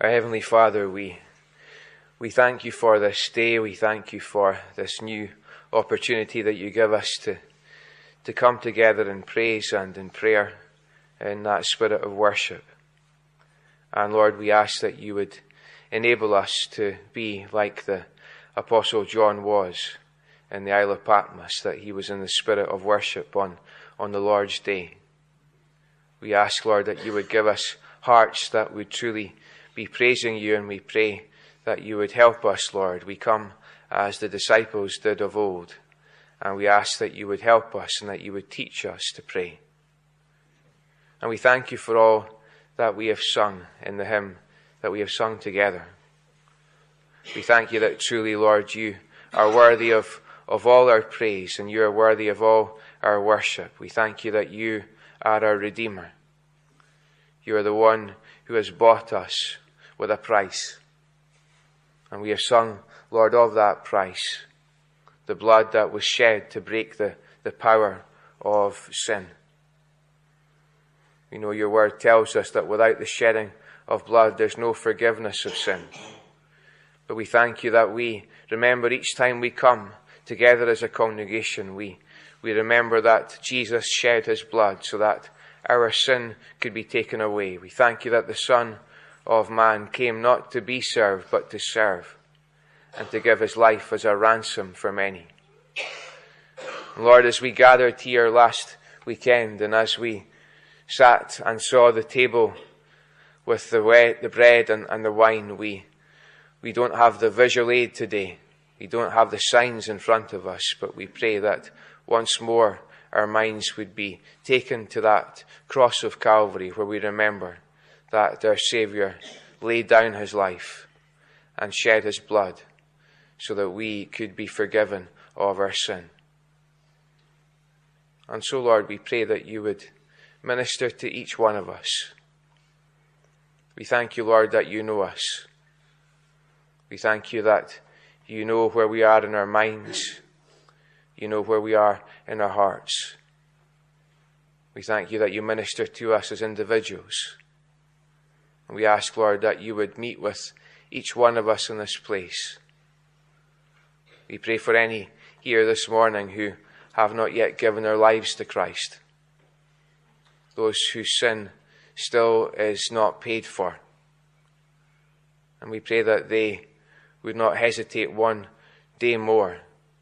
Our Heavenly Father, we thank you for this day. We thank you for this new opportunity that you give us to come together in praise and in prayer in that spirit of worship. And Lord, we ask that you would enable us to be like the Apostle John was in the Isle of Patmos, that he was in the spirit of worship on the Lord's day. We ask, Lord, that you would give us hearts that would truly be praising you, and we pray that you would help us, Lord. We come as the disciples did of old, and we ask that you would help us and that you would teach us to pray. And we thank you for all that we have sung in the hymn that we have sung together. We thank you that truly, Lord, you are worthy of all our praise, and you are worthy of all our worship. We thank you that you are our Redeemer. You are the one who has bought us with a price. And we have sung, Lord, of that price, the blood that was shed to break the power of sin. You know, your word tells us that without the shedding of blood, there's no forgiveness of sin. But we thank you that we remember each time we come together as a congregation, we remember that Jesus shed his blood so that our sin could be taken away. We thank you that the Son of Man came not to be served, but to serve, and to give his life as a ransom for many. Lord, as we gathered here last weekend, and as we sat and saw the table with the bread and the wine, we don't have the visual aid today. We don't have the signs in front of us, but we pray that once more our minds would be taken to that cross of Calvary, where we remember that our Saviour laid down his life and shed his blood so that we could be forgiven of our sin. And so, Lord, we pray that you would minister to each one of us. We thank you, Lord, that you know us. We thank you that you know where we are in our minds. You know where we are in our hearts. We thank you that you minister to us as individuals. And we ask, Lord, that you would meet with each one of us in this place. We pray for any here this morning who have not yet given their lives to Christ. Those whose sin still is not paid for. And we pray that they would not hesitate one day more,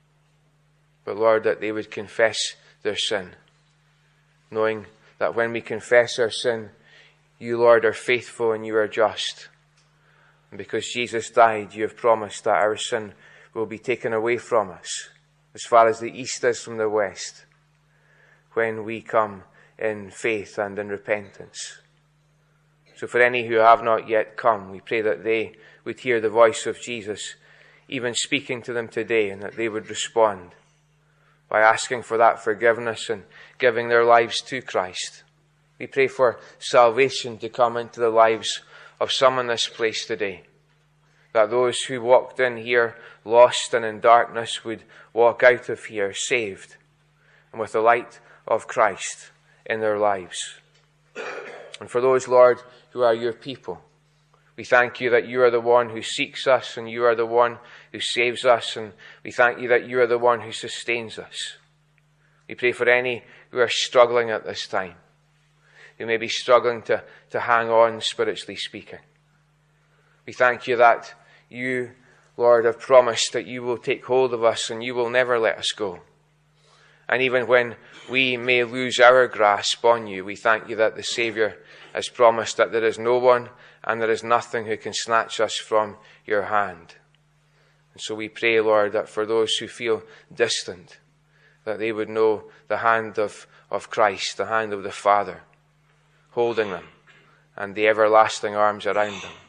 but Lord, that they would confess their sin, knowing that when we confess our sin, you, Lord, are faithful and you are just. And because Jesus died, you have promised that our sin will be taken away from us as far as the east is from the west, when we come in faith and in repentance. So for any who have not yet come, we pray that they would hear the voice of Jesus even speaking to them today, and that they would respond by asking for that forgiveness and giving their lives to Christ. We pray for salvation to come into the lives of some in this place today, that those who walked in here lost and in darkness would walk out of here saved and with the light of Christ in their lives. And for those, Lord, who are your people, we thank you that you are the one who seeks us, and you are the one who saves us, and we thank you that you are the one who sustains us. We pray for any who are struggling at this time, who may be struggling to hang on, spiritually speaking. We thank you that you, Lord, have promised that you will take hold of us and you will never let us go. And even when we may lose our grasp on you, we thank you that the Saviour has promised that there is no one and there is nothing who can snatch us from your hand. And so we pray, Lord, that for those who feel distant, that they would know the hand of Christ, the hand of the Father, holding them, and the everlasting arms around them.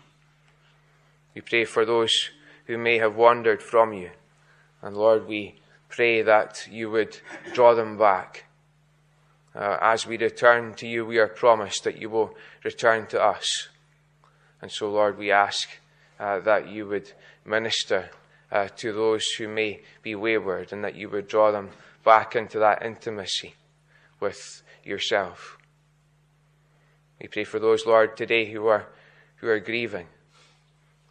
We pray for those who may have wandered from you. And Lord, we pray that you would draw them back. As we return to you, we are promised that you will return to us. And so, Lord, we ask that you would minister to those who may be wayward, and that you would draw them back into that intimacy with yourself. We pray for those, Lord, today who are grieving,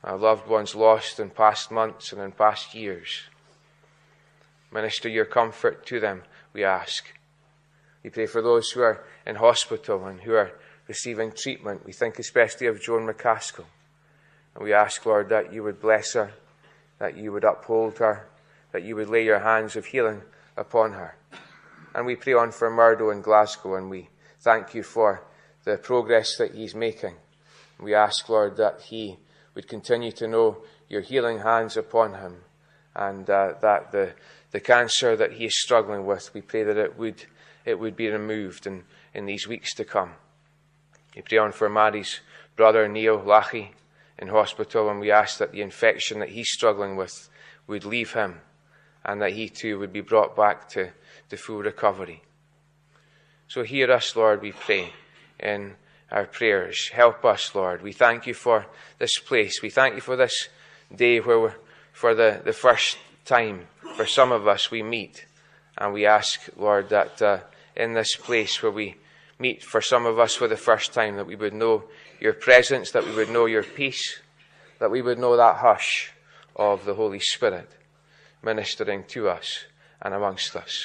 our loved ones lost in past months and in past years. Minister your comfort to them, we ask. We pray for those who are in hospital and who are receiving treatment. We think especially of Joan McCaskill. And we ask, Lord, that you would bless her, that you would uphold her, that you would lay your hands of healing upon her. And we pray on for Murdo in Glasgow, and we thank you for the progress that he's making. We ask, Lord, that he would continue to know your healing hands upon him, and that the cancer that he is struggling with, we pray that it would be removed in these weeks to come. We pray on for Maddie's brother, Neil Lachi, in hospital, and we ask that the infection that he's struggling with would leave him, and that he too would be brought back to full recovery. So hear us, Lord, we pray, in our prayers. Help us, Lord. We thank you for this place. We thank you for this day where for the first time, for some of us, we meet. And we ask, Lord, that in this place where we meet for some of us for the first time, that we would know your presence, that we would know your peace, that we would know that hush of the Holy Spirit ministering to us and amongst us.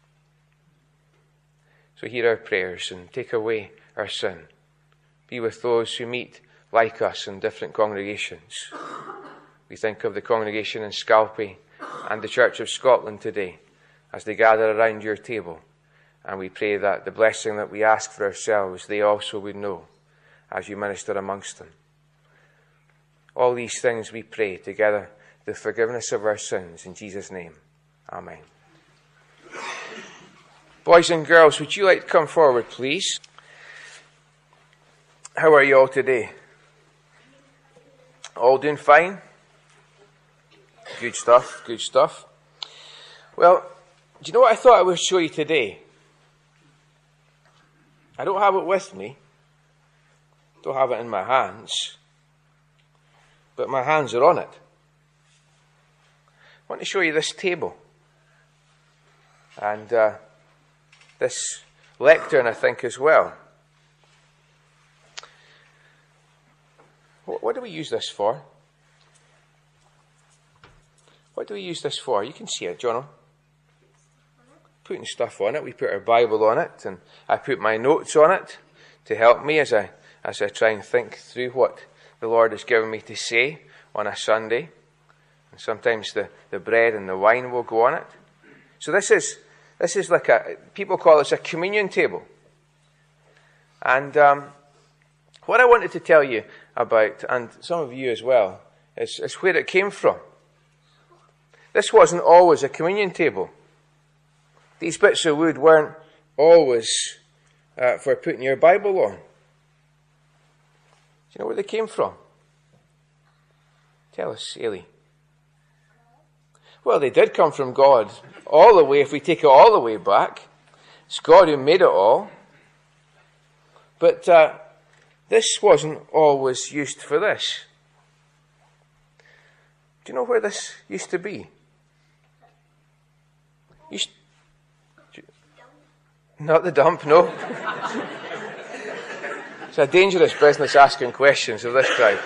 So hear our prayers and take away our sin. Be with those who meet like us in different congregations. We think of the congregation in Scalpay and the Church of Scotland today as they gather around your table. And we pray that the blessing that we ask for ourselves, they also would know as you minister amongst them. All these things we pray together, the forgiveness of our sins, in Jesus' name. Amen. Boys and girls, would you like to come forward, please? How are you all today? All doing fine? Good stuff, good stuff. Well, do you know what I thought I would show you today? I don't have it with me. Don't have it in my hands. But my hands are on it. I want to show you this table. And this lectern, I think, as well. What do we use this for? What do we use this for? You can see it, Jono. Putting stuff on it. We put our Bible on it, and I put my notes on it to help me as I try and think through what the Lord has given me to say on a Sunday. And sometimes the bread and the wine will go on it. So this is like people call this a communion table. And what I wanted to tell you about, and some of you as well, is where it came from. This wasn't always a communion table. These bits of wood weren't always for putting your Bible on. Do you know where they came from? Tell us, Ailey. Well, they did come from God all the way, if we take it all the way back. It's God who made it all. But this wasn't always used for this. Do you know where this used to be? Not the dump, no. It's a dangerous business asking questions of this crowd.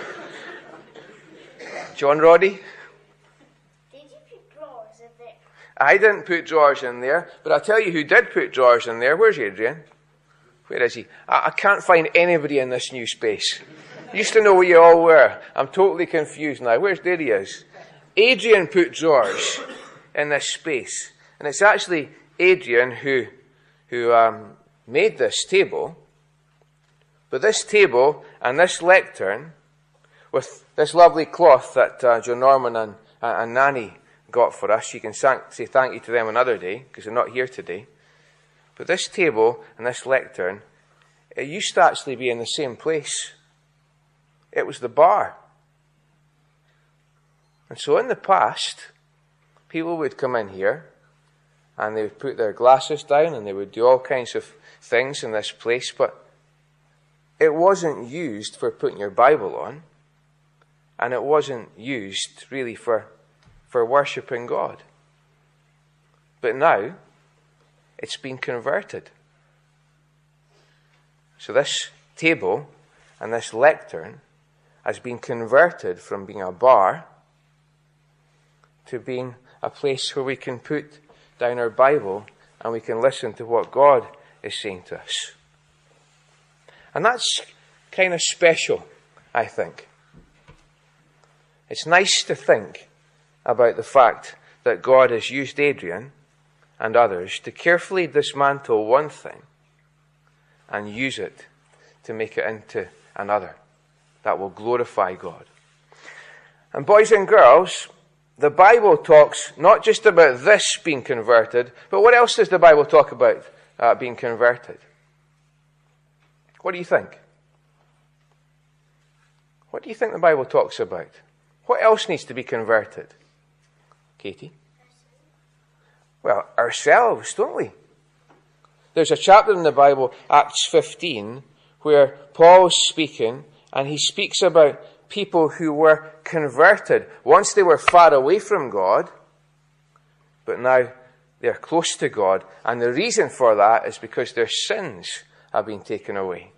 John Roddy? Did you put drawers in there? I didn't put drawers in there, but I'll tell you who did put drawers in there. Where's Adrian? Where is he? I can't find anybody in this new space. Used to know where you all were. I'm totally confused now. There he is. Adrian put drawers in this space. And it's actually Adrian who made this table. But this table and this lectern with this lovely cloth that John Norman and Nanny got for us. You can say thank you to them another day because they're not here today. But this table and this lectern, it used to actually be in the same place. It was the bar. And so in the past, people would come in here and they would put their glasses down and they would do all kinds of things in this place, but it wasn't used for putting your Bible on, and it wasn't used really for worshipping God. But now, it's been converted. So this table and this lectern, has been converted from being a bar to being a place where we can put down our Bible and we can listen to what God is saying to us. And that's kind of special, I think. It's nice to think about the fact that God has used Adrian and others to carefully dismantle one thing and use it to make it into another that will glorify God. And boys and girls, the Bible talks not just about this being converted, but what else does the Bible talk about being converted? What do you think? What do you think the Bible talks about? What else needs to be converted? Katie? Well, ourselves, don't we? There's a chapter in the Bible, Acts 15, where Paul's speaking, and he speaks about people who were converted. Once they were far away from God, but now they're close to God. And the reason for that is because their sins have been taken away.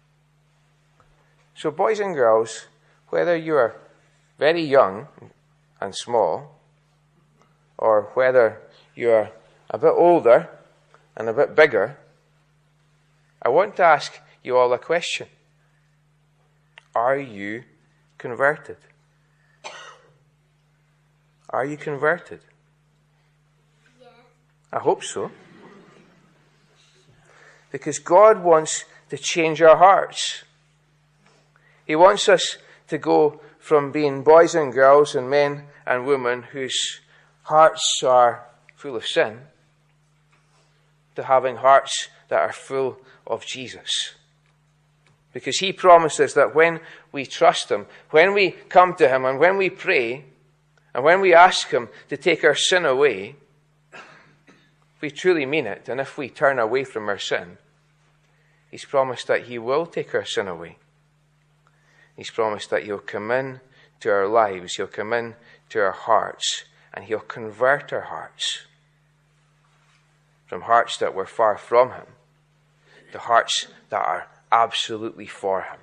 So boys and girls, whether you are very young and small, or whether you are a bit older and a bit bigger, I want to ask you all a question. Are you converted? Are you converted? Yeah. I hope so. Because God wants to change our hearts. He wants us to go from being boys and girls and men and women whose hearts are full of sin to having hearts that are full of Jesus. Because he promises that when we trust him, when we come to him and when we pray, and when we ask him to take our sin away, if we truly mean it, and if we turn away from our sin, he's promised that he will take our sin away. He's promised that he'll come in to our lives, he'll come in to our hearts, and he'll convert our hearts from hearts that were far from him to hearts that are absolutely for him.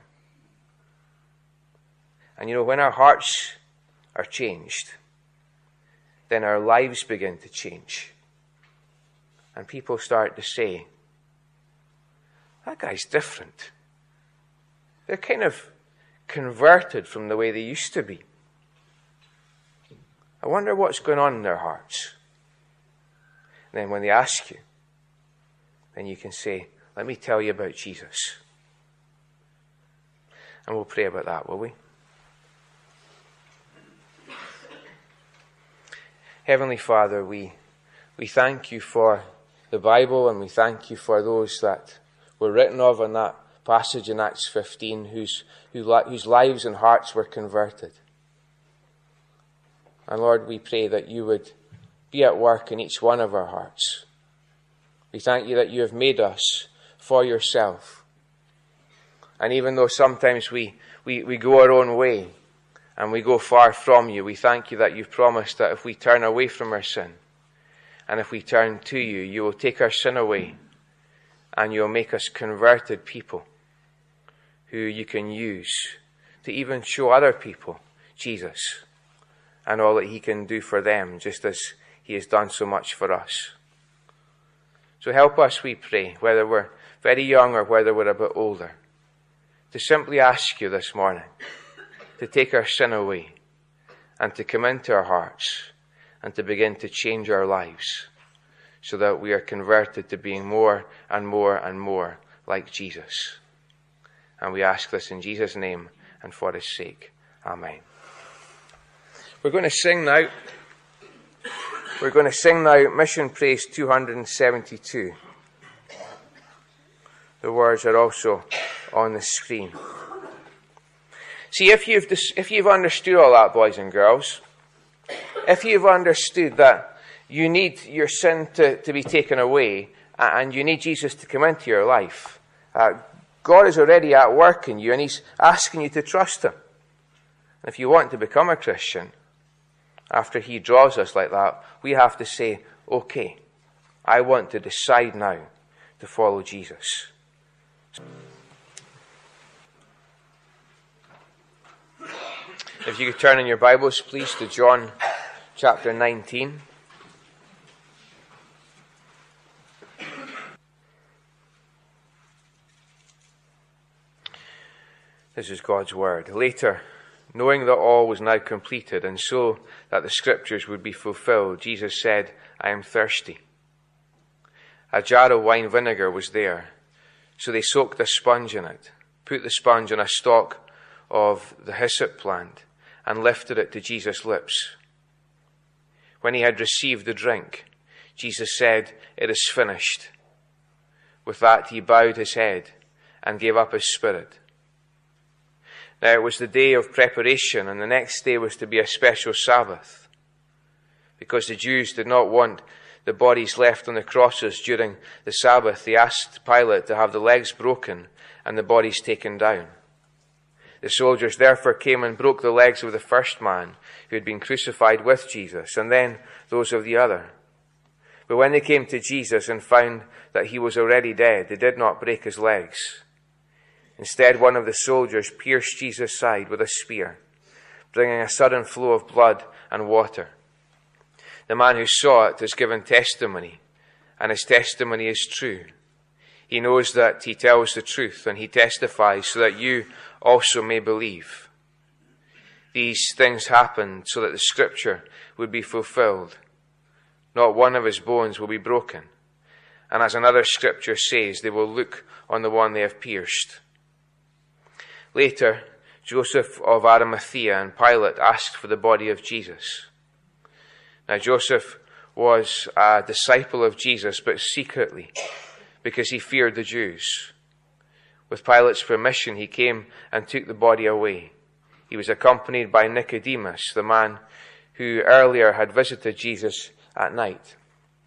And you know, when our hearts are changed, then our lives begin to change. And people start to say, that guy's different. They're kind of converted from the way they used to be. I wonder what's going on in their hearts. And then when they ask you, then you can say, let me tell you about Jesus. And we'll pray about that, will we? Heavenly Father, we thank you for the Bible, and we thank you for those that were written of in that passage in Acts 15 whose lives and hearts were converted. And Lord, we pray that you would be at work in each one of our hearts. We thank you that you have made us for yourself. And even though sometimes we go our own way and we go far from you, we thank you that you've promised that if we turn away from our sin and if we turn to you, you will take our sin away and you'll make us converted people who you can use to even show other people Jesus and all that he can do for them, just as he has done so much for us. So help us, we pray, whether we're very young or whether we're a bit older, to simply ask you this morning to take our sin away and to come into our hearts and to begin to change our lives so that we are converted to being more and more and more like Jesus. And we ask this in Jesus' name and for his sake. Amen. We're going to sing now. We're going to sing now Mission Praise 272. The words are also on the screen. See, if you've understood all that, boys and girls, if you've understood that you need your sin to be taken away and you need Jesus to come into your life, God is already at work in you and he's asking you to trust him. And if you want to become a Christian, after he draws us like that, we have to say, okay, I want to decide now to follow Jesus. If you could turn in your Bibles, please, to John chapter 19. This is God's word. Later, knowing that all was now completed, and so that the scriptures would be fulfilled, Jesus said, "I am thirsty." A jar of wine vinegar was there, so they soaked a sponge in it, put the sponge on a stalk of the hyssop plant, and lifted it to Jesus' lips. When he had received the drink, Jesus said, "It is finished." With that he bowed his head and gave up his spirit. Now it was the day of preparation, and the next day was to be a special Sabbath. Because the Jews did not want the bodies left on the crosses during the Sabbath, they asked Pilate to have the legs broken and the bodies taken down. The soldiers therefore came and broke the legs of the first man who had been crucified with Jesus, and then those of the other. But when they came to Jesus and found that he was already dead, they did not break his legs. Instead, one of the soldiers pierced Jesus' side with a spear, bringing a sudden flow of blood and water. The man who saw it has given testimony, and his testimony is true. He knows that he tells the truth, and he testifies so that you also may believe. These things happened so that the scripture would be fulfilled. Not one of his bones will be broken. And as another scripture says, they will look on the one they have pierced. Later, Joseph of Arimathea and Pilate asked for the body of Jesus. Now Joseph was a disciple of Jesus, but secretly, because he feared the Jews. With Pilate's permission, he came and took the body away. He was accompanied by Nicodemus, the man who earlier had visited Jesus at night.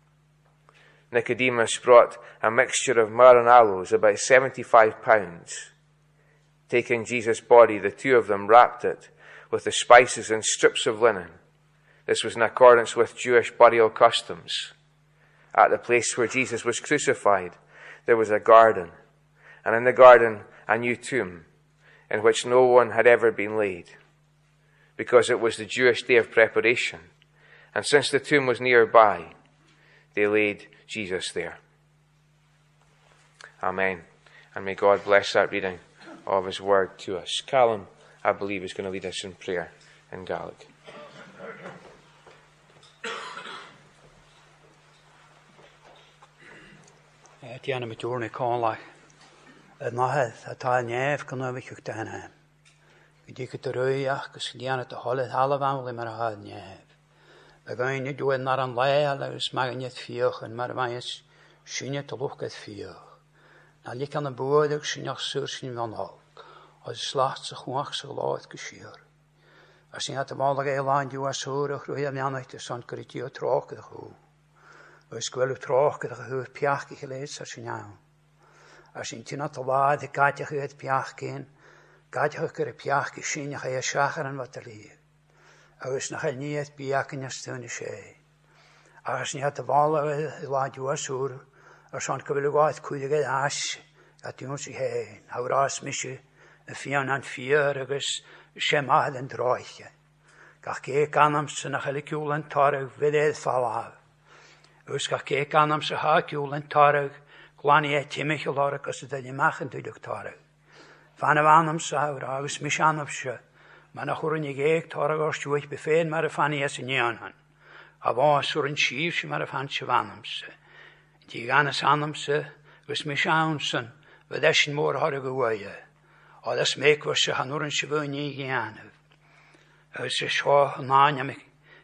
Nicodemus brought a mixture of myrrh and aloes, about 75 pounds. Taking Jesus' body, the two of them wrapped it with the spices and strips of linen. This was in accordance with Jewish burial customs. At the place where Jesus was crucified, there was a garden, and in the garden a new tomb, in which no one had ever been laid, because it was the Jewish day of preparation. And since the tomb was nearby, they laid Jesus there. Amen. And may God bless that reading of his word to us. Callum, I believe, is going to lead us in prayer in Gaelic. Diana Majorna Conlach, Maheth, a tal nef, Conovic Dana. Gedic the Royach, Diana to Hollet, Halavan, Limmerhad nef. The going to do it not on Lael, as Magnet Fioch and Marmayas, Shinya to look at Fioch. Now lick on the board, Shinach Surshin van Hall, as slachts a Huachs a lot Gashir. As he had the Malaga line, you are so, Ruhiananic, the Son Critio Trok the Who. Oes gwelw troch gyda hwyr piach i chyled sy'n sy'n iawn. As yn tyn at o wad y gadiach hwyr piach gyn, gadiach gyda piach i sy'n i'ch ei siachar yn fod y lyf. Oes na chael niad biach yn ystyn y se. As ni at y fol y lad yw aswr, as o'n gyfel y gwaith cwydig ed as, a diwn sy'n hen. Hawr as misio y ffion an ffyr agos siemad yn droich. Gach ge ganam sy'n ach eich yw'n torag fydd falaf. Oes gach ge ganam sy'n hag yw'n torag, glani e timich o lorag os ydy ni mach yn dwydig torag. Fan y fanam sy'n hawr agos mis anaf sy'n. Mae'n achwr yn i geig torag o'r stwyll befein mae'r ffani es yn iawn hyn. A fo aswr yn sif sy'n mae'r ffan sy'n fanam sy'n. Di gan ys anam sy'n, gos mis awn sy'n, fydd esyn môr horig y wyau. Oedd ys meig fos sy'n hanwr yn sy'n fwy ni gianaf. Oes y sio nain am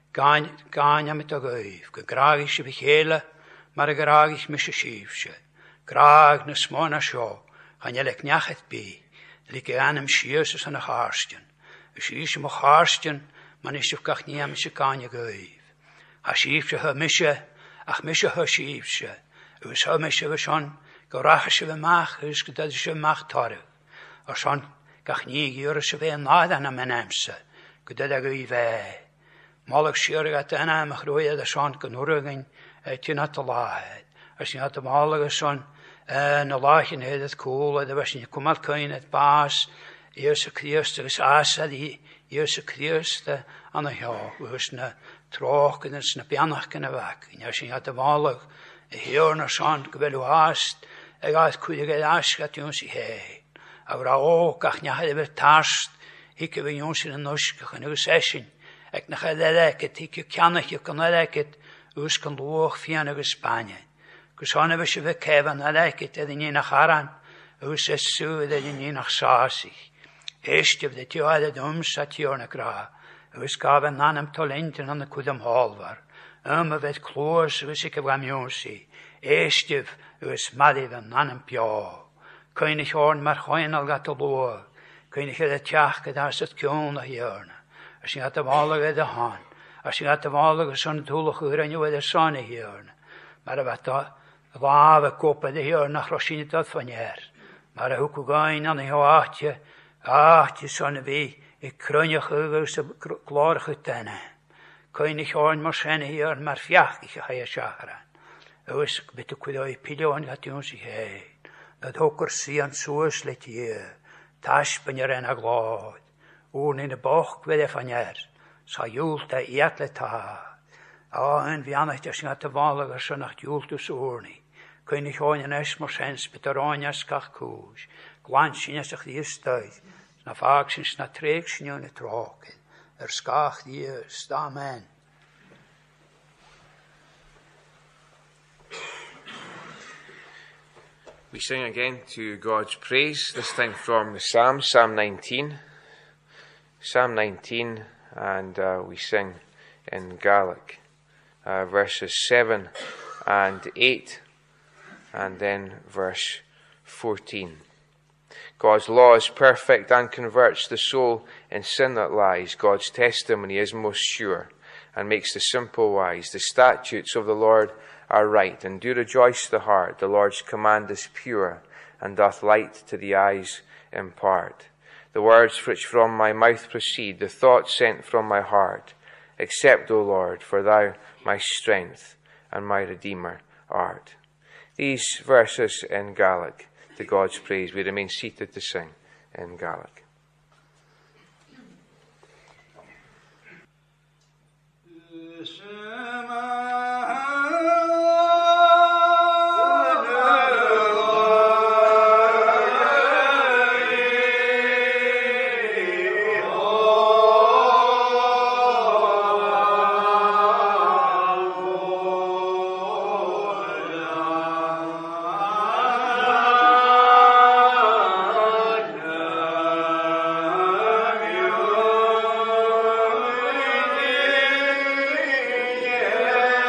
gain am ito gwyf. Gygrag sy'n bychele, mae'r gygrag mis y sif sy'n. Grag na smon a sio, chan ylech niacheth bi, lig anam sios ys yn y charstyn. Ys is ym o charstyn, man is yw gach ni am sy'n gain y gwyf. A sif sy'n hy mysio, ach mysio hy sif sy'n. Ys hy mysio fy sion, gyrach sy'n fy mach, ys gyda sy'n mach torif. A sion, gach ni gyr sy'n fy nad an am yn amsa, gyda da gwy fe. Molig sy'r gat yna am ych rwy ed a sion gynwrygyn, ti'n at y lahed. As ni at y molig a sion, na lach yn hedd cwl, ed a fas ni'n cwmad cyn et bas, Jesu Christus asa di Jesu Christus an heo us na trochen is na bianachken weg. Ja sin hat walig hier na sand gwelu hast. Gat kuige askat uns he. Aber ook ach nya hede tast. Ik heb ons in nosk genoeg session. Ek na geleket ik kan ik kan leket us kan loog fianne Spanje. Kusane we se keven leket in na haran. Us es so de in nach saasig. Eerst of de tjade domsat jorna gra. Us gaven nanem talenten aan de kudam halvar. Vet kloos us ik heb amjosi. Eerst of us madiven nanem pja. König horn maar goin al gat loog. König de tjachke daar zat kjona hjörna. Als je gaat de walige de han. Als je gaat de walige zo'n toelige uren de sonne hjörna. Maar wat da lave koppen de hjörna grosine tot van jer. Maar hoe gaan aan je achtje zo'n wie ik krunje geweest klaar getenne. König horn maar zijn hier maar fjachtig ga je scharen. Dus bitte kudai pilon gaat ons heen. Dat hokker zien zo slet je. Tasch ben je en glad. Und in der Bach will von jer. Sa jult der etle ta. En vi annat jag ska ta vanliga så nacht jultus orni. König honen es morsens betaranja skakkus. Glansin sig die stuit. Na faxins na treksn jo net troken. Skach die stamen. We sing again to God's praise, this time from the Psalm, Psalm 19. Psalm 19, and we sing in Gaelic, verses 7 and 8, and then verse 14. God's law is perfect and converts the soul in sin that lies. God's testimony is most sure and makes the simple wise. The statutes of the Lord are right and do rejoice the heart. The Lord's command is pure and doth light to the eyes impart. The words which from my mouth proceed, the thoughts sent from my heart. Accept, O Lord, for thou my strength and my Redeemer art. These verses in Gaelic, to God's praise, we remain seated to sing in Gaelic. Yeah.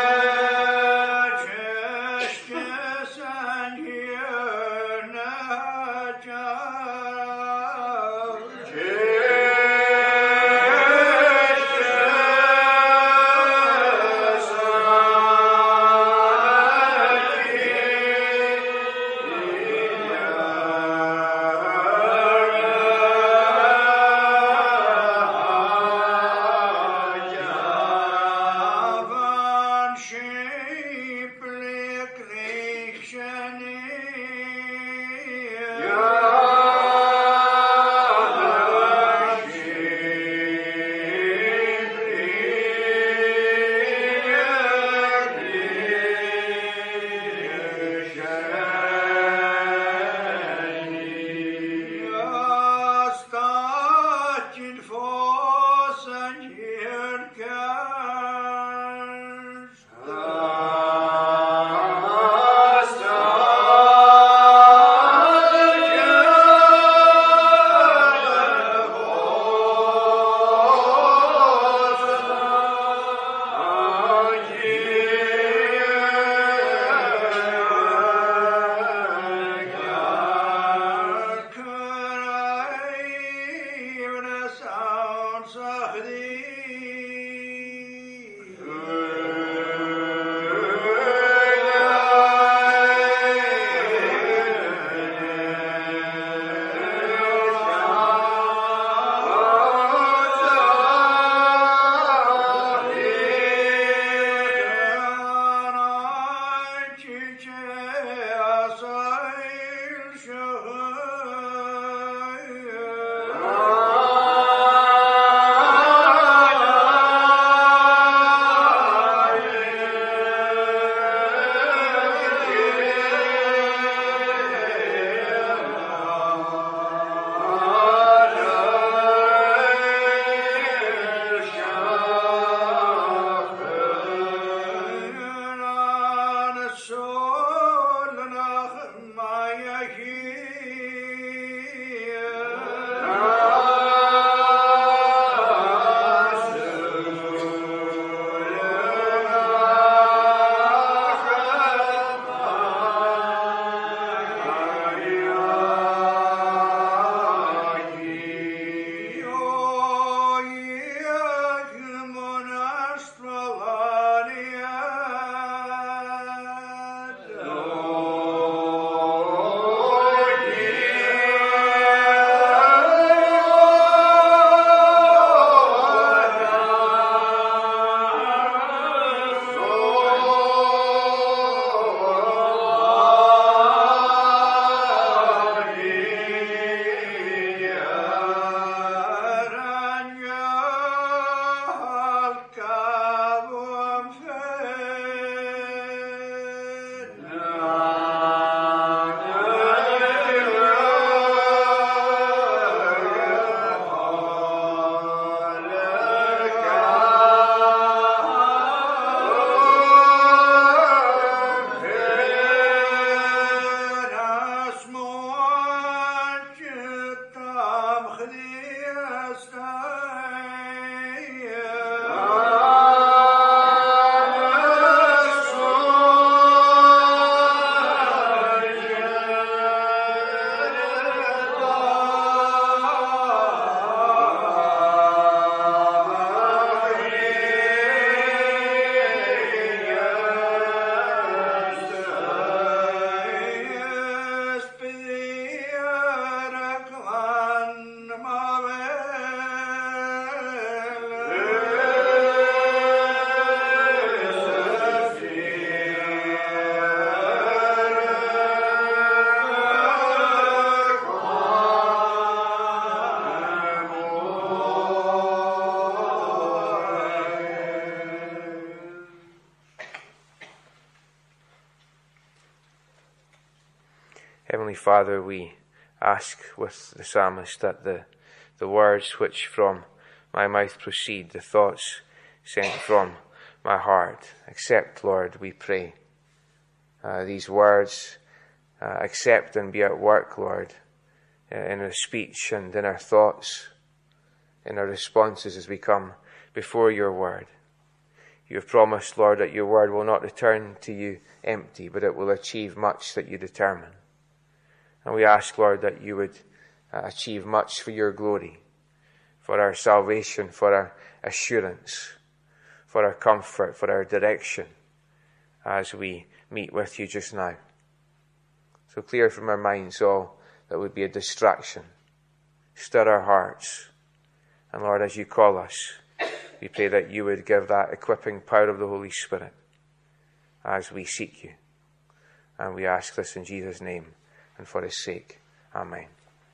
Heavenly Father, we ask with the psalmist that the words which from my mouth proceed, the thoughts sent from my heart, accept, Lord, we pray, these words, accept and be at work, Lord, in our speech and in our thoughts, in our responses as we come before your word. You have promised, Lord, that your word will not return to you empty, but it will achieve much that you determine. And we ask, Lord, that you would achieve much for your glory, for our salvation, for our assurance, for our comfort, for our direction as we meet with you just now. So clear from our minds all that would be a distraction. Stir our hearts. And Lord, as you call us, we pray that you would give that equipping power of the Holy Spirit as we seek you. And we ask this in Jesus' name and for his sake. Amen.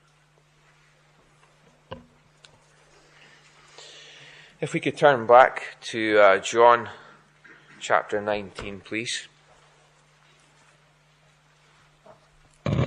If we could turn back to John chapter 19, please. I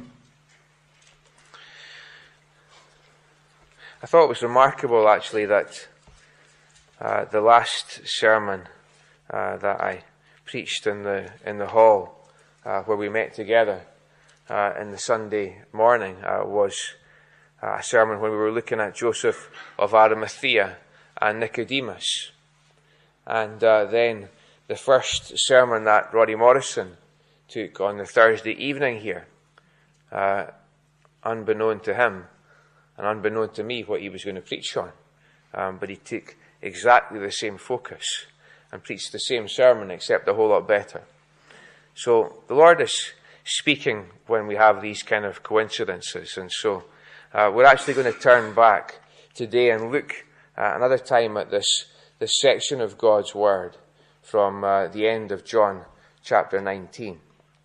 thought it was remarkable, actually, that the last sermon that I preached in the hall where we met together in the Sunday morning was a sermon when we were looking at Joseph of Arimathea and Nicodemus. And then the first sermon that Roddy Morrison took on the Thursday evening here, unbeknown to him and unbeknown to me what he was going to preach on. But he took exactly the same focus and preached the same sermon, except a whole lot better. So the Lord is speaking when we have these kind of coincidences. And so we're actually going to turn back today and look another time at this section of God's Word from the end of John chapter 19.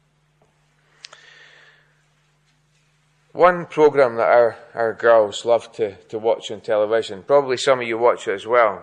One program that our girls love to watch on television, probably some of you watch it as well,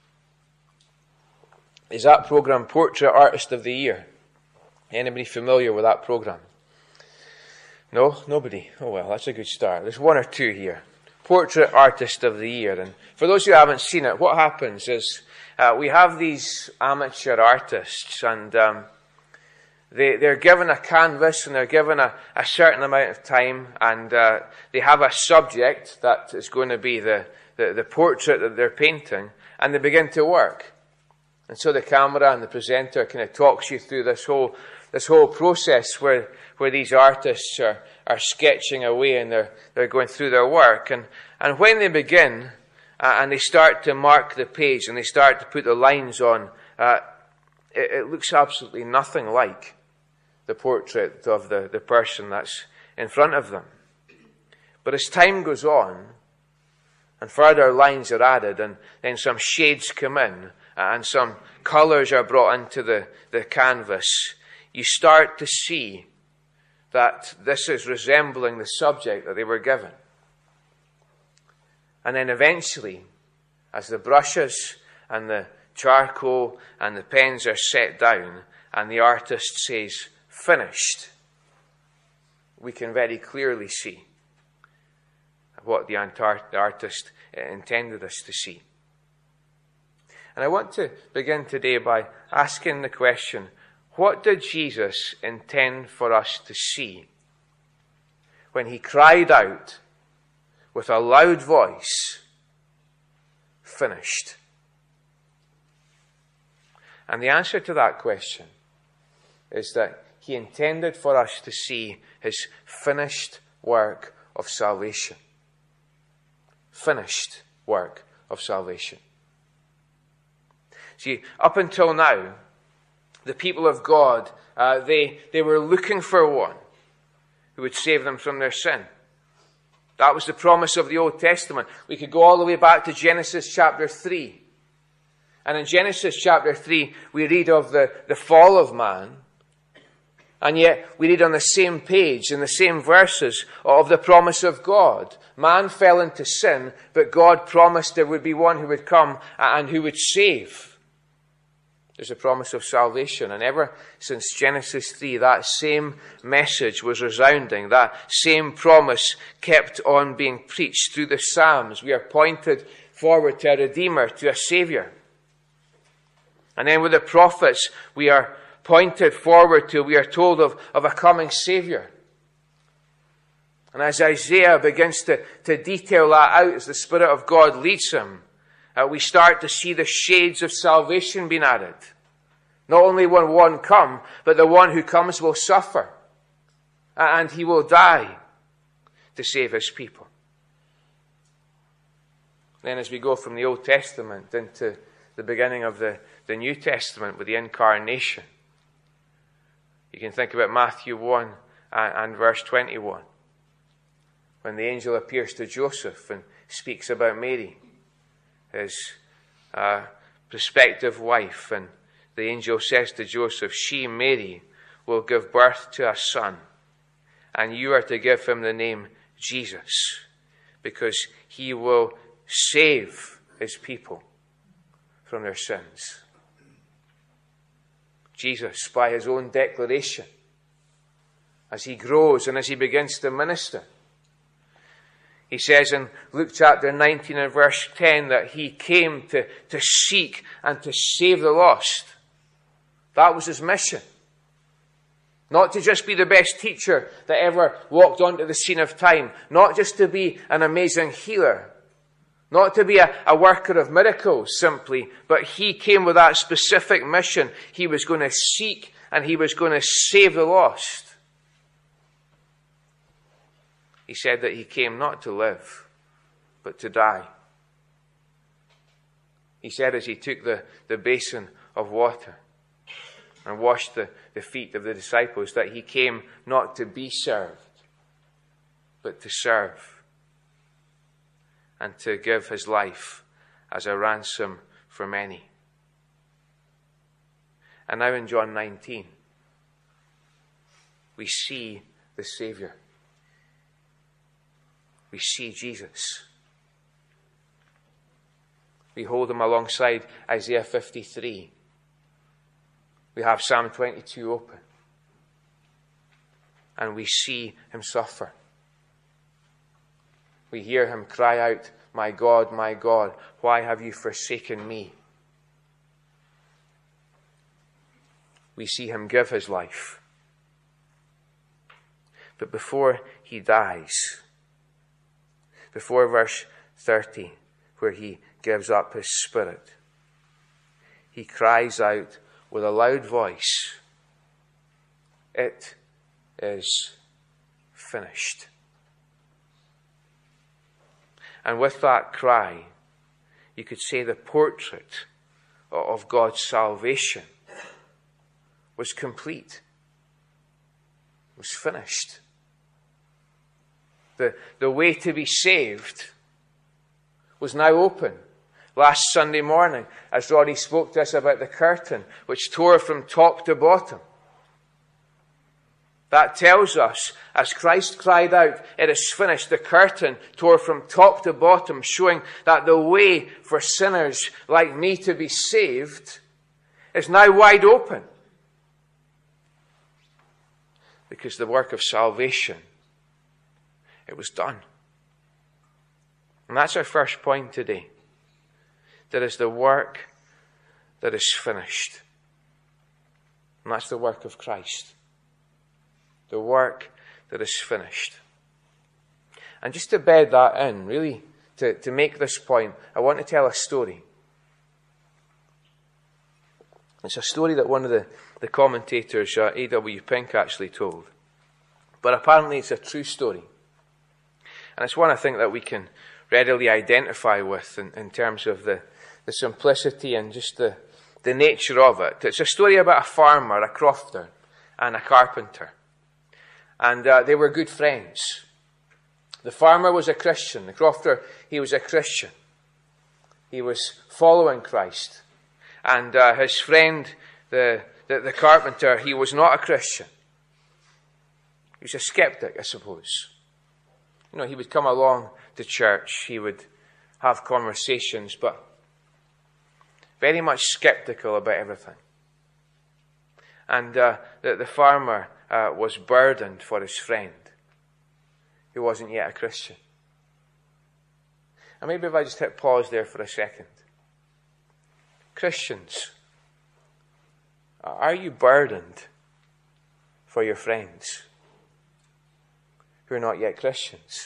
is that program Portrait Artist of the Year. Anybody familiar with that program? No? Nobody? Oh well, that's a good start. There's one or two here. Portrait Artist of the Year. And for those who haven't seen it, what happens is we have these amateur artists, and they're given a canvas and they're given a certain amount of time, and they have a subject that is going to be the portrait that they're painting, and they begin to work. And so the camera and the presenter kind of talks you through this whole process where these artists are sketching away and they're going through their work. And when they begin and they start to mark the page and they start to put the lines on, it looks absolutely nothing like the portrait of the person that's in front of them. But as time goes on and further lines are added and then some shades come in and some colours are brought into the canvas, you start to see that this is resembling the subject that they were given. And then eventually, as the brushes and the charcoal and the pens are set down and the artist says, "Finished," we can very clearly see what the artist intended us to see. And I want to begin today by asking the question, what did Jesus intend for us to see when he cried out with a loud voice finished? And the answer to that question is that he intended for us to see his finished work of salvation. Finished work of salvation. See, up until now, the people of God, they were looking for one who would save them from their sin. That was the promise of the Old Testament. We could go all the way back to Genesis chapter 3. And in Genesis chapter 3, we read of the fall of man. And yet, we read on the same page, in the same verses, of the promise of God. Man fell into sin, but God promised there would be one who would come and who would save. There's a promise of salvation. And ever since Genesis 3, that same message was resounding. That same promise kept on being preached through the Psalms. We are pointed forward to a Redeemer, to a Saviour. And then with the prophets, we are pointed forward to, we are told of a coming Saviour. And as Isaiah begins to detail that out, as the Spirit of God leads him, we start to see the shades of salvation being added. Not only will one come, but the one who comes will suffer. And he will die to save his people. Then as we go from the Old Testament into the beginning of the New Testament with the incarnation, you can think about Matthew 1 and verse 21. When the angel appears to Joseph and speaks about Mary, his prospective wife, and the angel says to Joseph, she, Mary, will give birth to a son, and you are to give him the name Jesus, because he will save his people from their sins. Jesus, by his own declaration, as he grows and as he begins to minister, he says in Luke chapter 19 and verse 10 that he came to seek and to save the lost. That was his mission. Not to just be the best teacher that ever walked onto the scene of time. Not just to be an amazing healer. Not to be a worker of miracles simply, but he came with that specific mission. He was going to seek and he was going to save the lost. He said that he came not to live, but to die. He said as he took the basin of water and washed the feet of the disciples that he came not to be served, but to serve. And to give his life as a ransom for many. And now in John 19, we see the Saviour. We see Jesus. We hold him alongside Isaiah 53. We have Psalm 22 open. And we see him suffer. We hear him cry out, my God, why have you forsaken me? We see him give his life. But before he dies, before verse 30, where he gives up his spirit, he cries out with a loud voice, it is finished. And with that cry, you could say the portrait of God's salvation was complete, was finished. The way to be saved was now open. Last Sunday morning, as Roddy spoke to us about the curtain, which tore from top to bottom. That tells us, as Christ cried out, it is finished, the curtain tore from top to bottom, showing that the way for sinners like me to be saved is now wide open. Because the work of salvation, it was done. And that's our first point today. There is the work that is finished. And that's the work of Christ. The work that is finished. And just to bed that in, really, to make this point, I want to tell a story. It's a story that one of the commentators, A.W. Pink, actually told. But apparently it's a true story. And it's one I think that we can readily identify with in terms of the simplicity and just the nature of it. It's a story about a farmer, a crofter, and a carpenter. And they were good friends. The farmer was a Christian. The crofter, he was a Christian. He was following Christ. And his friend, the carpenter, he was not a Christian. He was a skeptic, I suppose. You know, he would come along to church. He would have conversations, but very much skeptical about everything. And the farmer was burdened for his friend, who wasn't yet a Christian. And maybe if I just hit pause there for a second. Christians, are you burdened for your friends who are not yet Christians?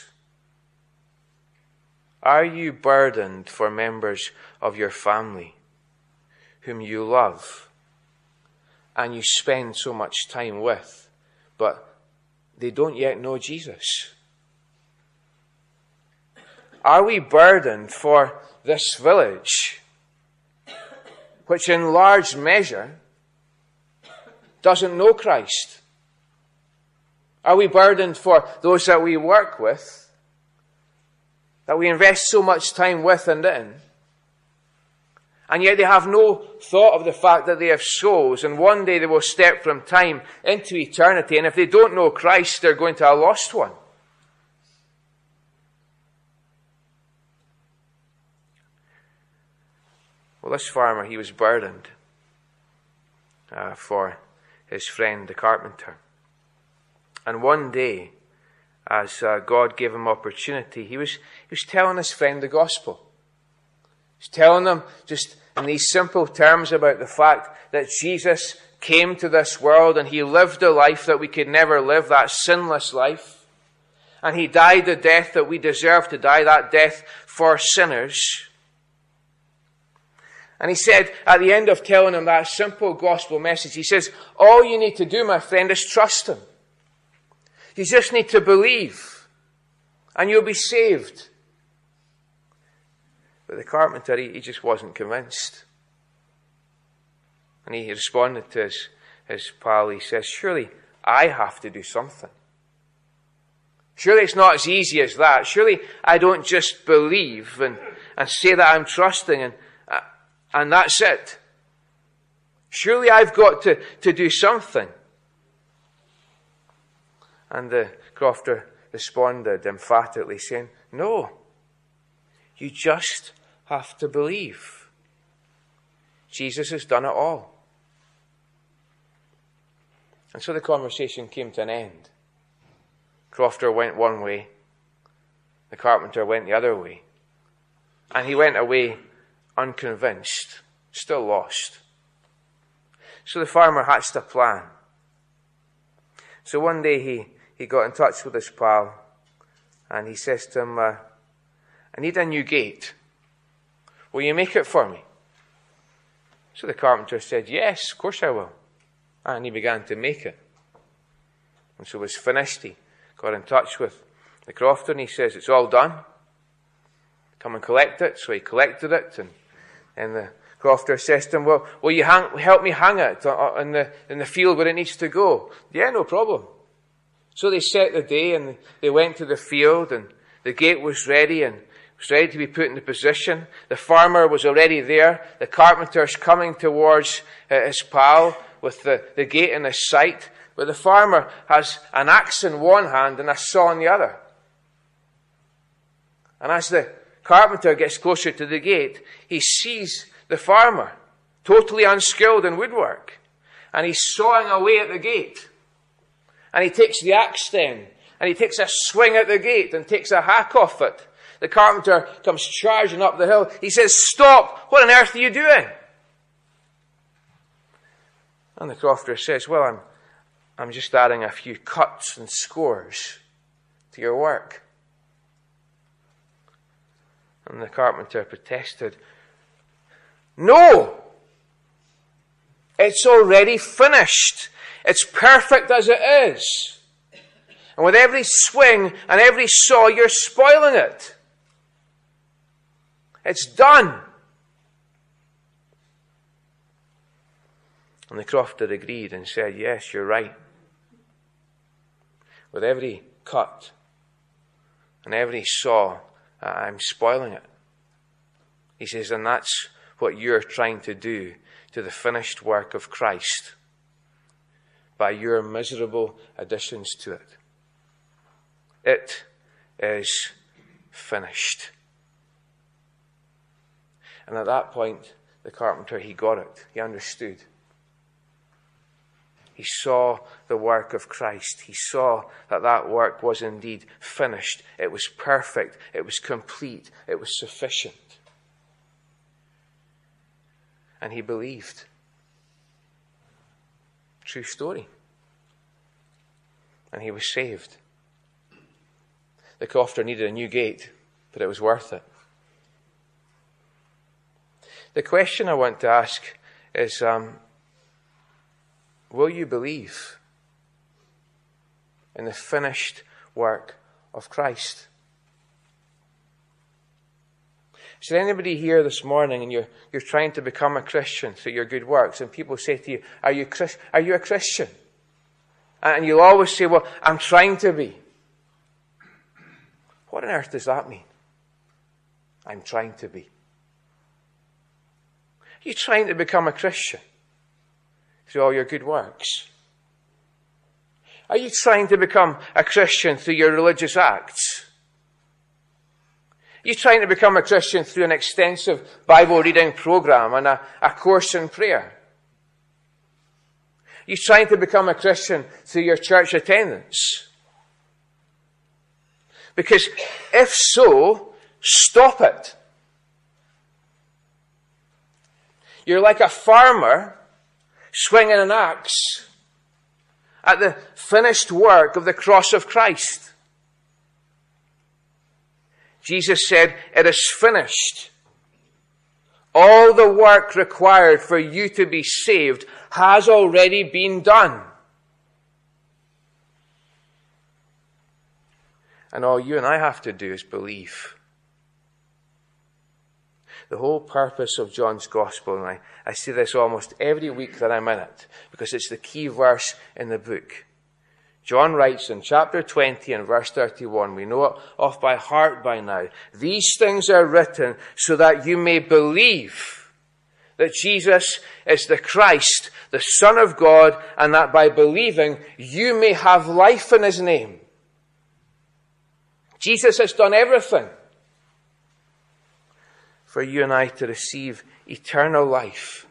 Are you burdened for members of your family whom you love and you spend so much time with, but they don't yet know Jesus? Are we burdened for this village, which in large measure doesn't know Christ? Are we burdened for those that we work with, that we invest so much time with and in, and yet they have no thought of the fact that they have souls, and one day they will step from time into eternity, and if they don't know Christ, they're going to a lost one? Well, this farmer, he was burdened for his friend, the carpenter. And one day, as God gave him opportunity, he was telling his friend the gospel. He was telling him just in these simple terms about the fact that Jesus came to this world and he lived a life that we could never live, that sinless life. And he died the death that we deserve to die, that death for sinners. And he said, at the end of telling him that simple gospel message, he says, all you need to do, my friend, is trust him. You just need to believe, and you'll be saved. But the carpenter, he just wasn't convinced. And he responded to his pal, he says, surely I have to do something. Surely it's not as easy as that. Surely I don't just believe and say that I'm trusting and that's it. Surely I've got to do something. And the crofter responded emphatically, saying, no, you just have to believe. Jesus has done it all. And so the conversation came to an end. Crofter went one way. The carpenter went the other way. And he went away unconvinced, still lost. So the farmer hatched a plan. So one day he got in touch with his pal and he says to him, I need a new gate. Will you make it for me? So the carpenter said, yes, of course I will. And he began to make it. And so it was finished. He got in touch with the crofter and he says, it's all done. Come and collect it. So he collected it and the crofter says to him, well, will you help me hang it in the field where it needs to go? Yeah, no problem. So they set the day and they went to the field and the gate was ready and was ready to be put into position. The farmer was already there. The carpenter's coming towards his pal with the gate in his sight. But the farmer has an axe in one hand and a saw in the other. And as the carpenter gets closer to the gate, he sees the farmer, totally unskilled in woodwork. And he's sawing away at the gate. And he takes the axe then, and he takes a swing at the gate and takes a hack off it. The carpenter comes charging up the hill. He says, stop! What on earth are you doing? And the crofter says, well, I'm just adding a few cuts and scores to your work. And the carpenter protested, "No! It's already finished. It's perfect as it is. And with every swing and every saw, you're spoiling it. It's done." And the crofter agreed and said, "Yes, you're right. With every cut and every saw, I'm spoiling it." He says, and that's what you're trying to do to the finished work of Christ by your miserable additions to it. It is finished. And at that point, the carpenter, he got it. He understood. He saw the work of Christ. He saw that that work was indeed finished. It was perfect. It was complete. It was sufficient. And he believed. True story. And he was saved. The crofter needed a new gate, but it was worth it. The question I want to ask is, will you believe in the finished work of Christ? Is there anybody here this morning and you're trying to become a Christian through your good works, and people say to you, are you a Christian? And you'll always say, well, I'm trying to be. What on earth does that mean? I'm trying to be. Are you trying to become a Christian through all your good works? Are you trying to become a Christian through your religious acts? Are you trying to become a Christian through an extensive Bible reading program and a course in prayer? Are you trying to become a Christian through your church attendance? Because if so, stop it. You're like a farmer swinging an axe at the finished work of the cross of Christ. Jesus said, "It is finished." All the work required for you to be saved has already been done. And all you and I have to do is believe. The whole purpose of John's Gospel, and I see this almost every week that I'm in it, because it's the key verse in the book. John writes in chapter 20 and verse 31, we know it off by heart by now, "These things are written so that you may believe that Jesus is the Christ, the Son of God, and that by believing you may have life in his name." Jesus has done everything for you and I to receive eternal life.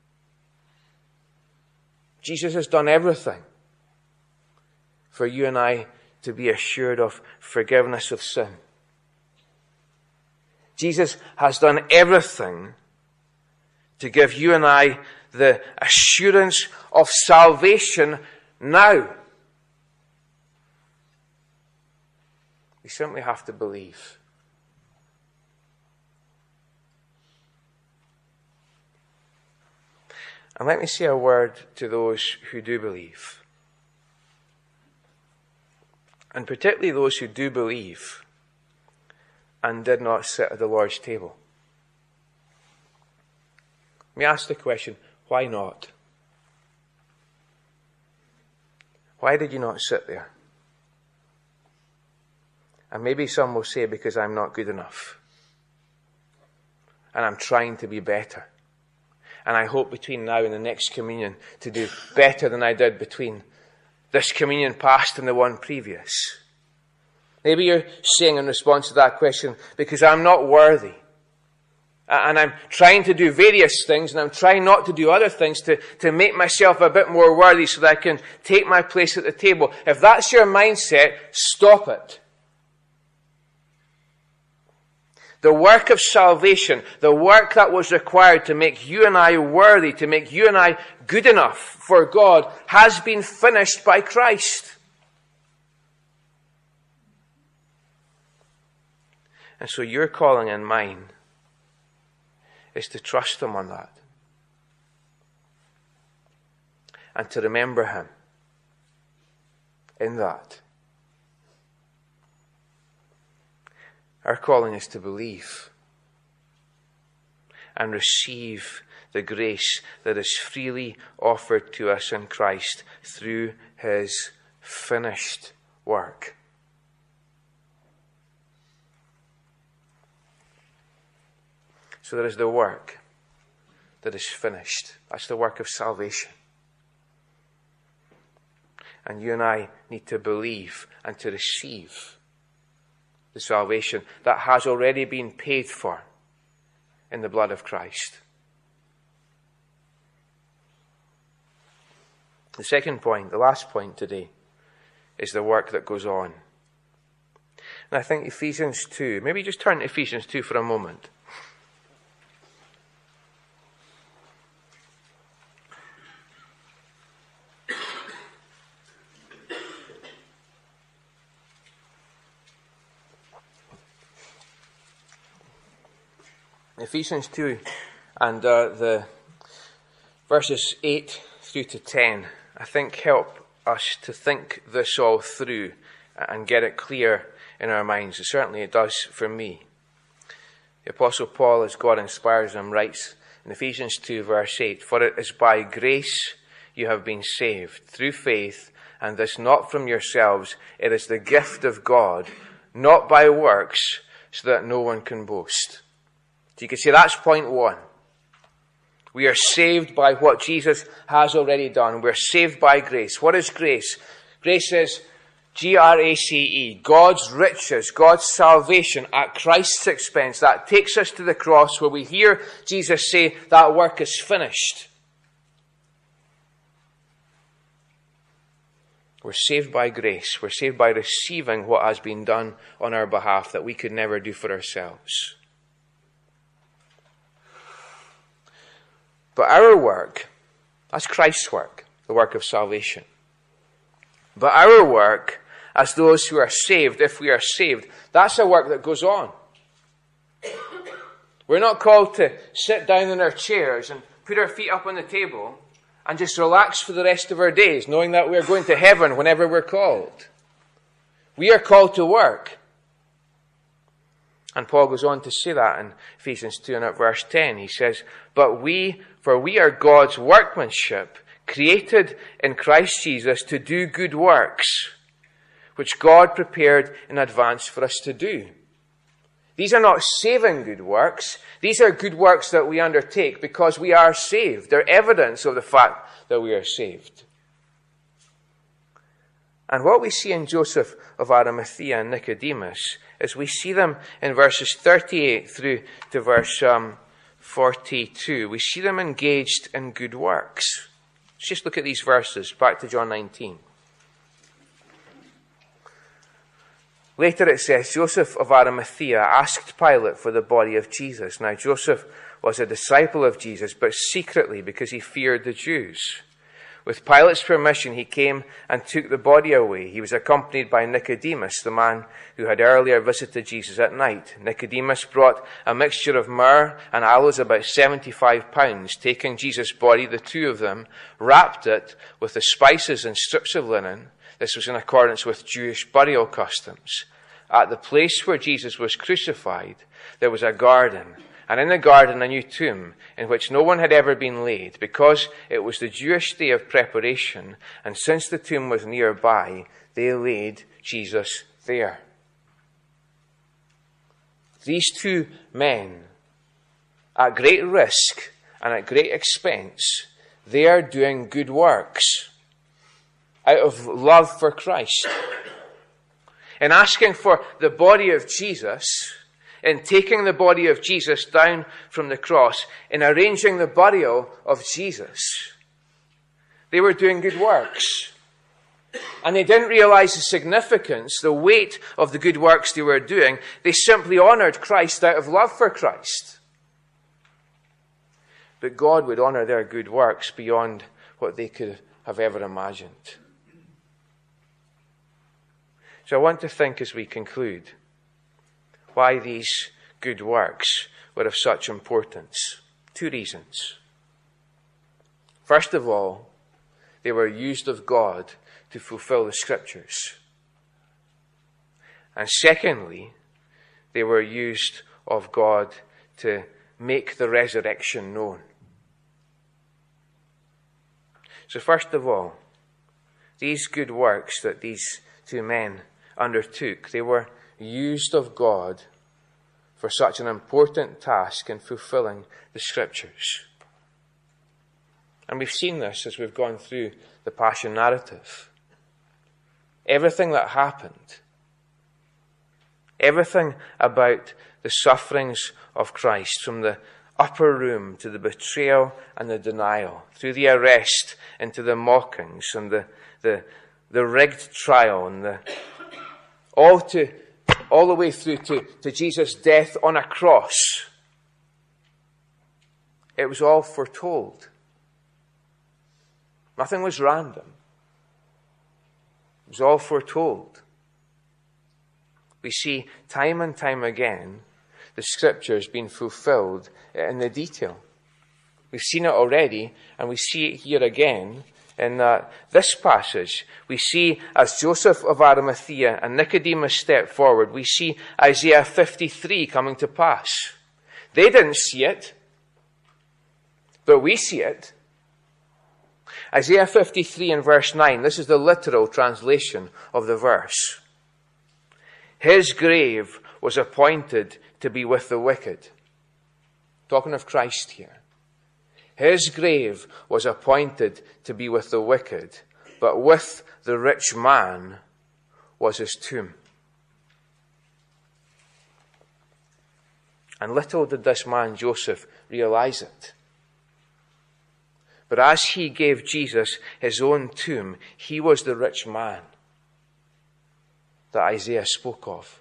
Jesus has done everything for you and I to be assured of forgiveness of sin. Jesus has done everything to give you and I the assurance of salvation now. We simply have to believe. And let me say a word to those who do believe. And particularly those who do believe and did not sit at the Lord's table. Let me ask the question, why not? Why did you not sit there? And maybe some will say, because I'm not good enough. And I'm trying to be better. And I hope between now and the next communion to do better than I did between this communion past and the one previous. Maybe you're saying in response to that question, because I'm not worthy. And I'm trying to do various things, and I'm trying not to do other things to make myself a bit more worthy so that I can take my place at the table. If that's your mindset, stop it. The work of salvation, the work that was required to make you and I worthy, to make you and I good enough for God, has been finished by Christ. And so your calling and mine is to trust him on that. And to remember him in that. Our calling is to believe and receive the grace that is freely offered to us in Christ through his finished work. So there is the work that is finished. That's the work of salvation. And you and I need to believe and to receive the salvation that has already been paid for in the blood of Christ. The second point, the last point today, is the work that goes on. And I think Ephesians 2, maybe just turn to Ephesians 2 for a moment. Ephesians 2 and the verses 8 through to 10, I think help us to think this all through and get it clear in our minds. Certainly it does for me. The Apostle Paul, as God inspires him, writes in Ephesians 2 verse 8, "For it is by grace you have been saved, through faith, and this not from yourselves. It is the gift of God, not by works, so that no one can boast." So you can see that's point one. We are saved by what Jesus has already done. We're saved by grace. What is grace? Grace is G-R-A-C-E, God's riches, God's salvation at Christ's expense. That takes us to the cross where we hear Jesus say that work is finished. We're saved by grace. We're saved by receiving what has been done on our behalf that we could never do for ourselves. But our work, that's Christ's work, the work of salvation. But our work, as those who are saved, if we are saved, that's a work that goes on. We're not called to sit down in our chairs and put our feet up on the table and just relax for the rest of our days, knowing that we're going to heaven whenever we're called. We are called to work. And Paul goes on to say that in Ephesians 2 and at verse 10. He says, For we are God's workmanship, created in Christ Jesus to do good works, which God prepared in advance for us to do. These are not saving good works. These are good works that we undertake because we are saved. They're evidence of the fact that we are saved. And what we see in Joseph of Arimathea and Nicodemus is we see them in verses 38 through to verse 42. We see them engaged in good works. Let's just look at these verses. Back to John 19. Later it says, Joseph of Arimathea asked Pilate for the body of Jesus. Now Joseph was a disciple of Jesus, but secretly because he feared the Jews. With Pilate's permission, he came and took the body away. He was accompanied by Nicodemus, the man who had earlier visited Jesus at night. Nicodemus brought a mixture of myrrh and aloes, about 75 pounds. Taking Jesus' body, the two of them wrapped it with the spices and strips of linen. This was in accordance with Jewish burial customs. At the place where Jesus was crucified, there was a garden. And in the garden, a new tomb in which no one had ever been laid, because it was the Jewish day of preparation, and since the tomb was nearby, they laid Jesus there. These two men, at great risk and at great expense, they are doing good works out of love for Christ. In asking for the body of Jesus, in taking the body of Jesus down from the cross, in arranging the burial of Jesus, they were doing good works. And they didn't realize the significance, the weight of the good works they were doing. They simply honored Christ out of love for Christ. But God would honor their good works beyond what they could have ever imagined. So I want to think as we conclude, why these good works were of such importance. 2 reasons. First of all, they were used of God to fulfill the Scriptures. And secondly, they were used of God to make the resurrection known. So first of all, these good works that these 2 men undertook, they were used of God for such an important task in fulfilling the Scriptures. And we've seen this as we've gone through the Passion narrative. Everything that happened, everything about the sufferings of Christ, from the upper room to the betrayal and the denial, through the arrest into the mockings and the rigged trial, and all the way through to Jesus' death on a cross. It was all foretold. Nothing was random. It was all foretold. We see time and time again the Scriptures being fulfilled in the detail. We've seen it already, and we see it here again in this passage. We see, as Joseph of Arimathea and Nicodemus step forward, we see Isaiah 53 coming to pass. They didn't see it, but we see it. Isaiah 53 and verse 9, this is the literal translation of the verse. His grave was appointed to be with the wicked. Talking of Christ here. His grave was appointed to be with the wicked, but with the rich man was his tomb. And little did this man Joseph realize it. But as he gave Jesus his own tomb, he was the rich man that Isaiah spoke of.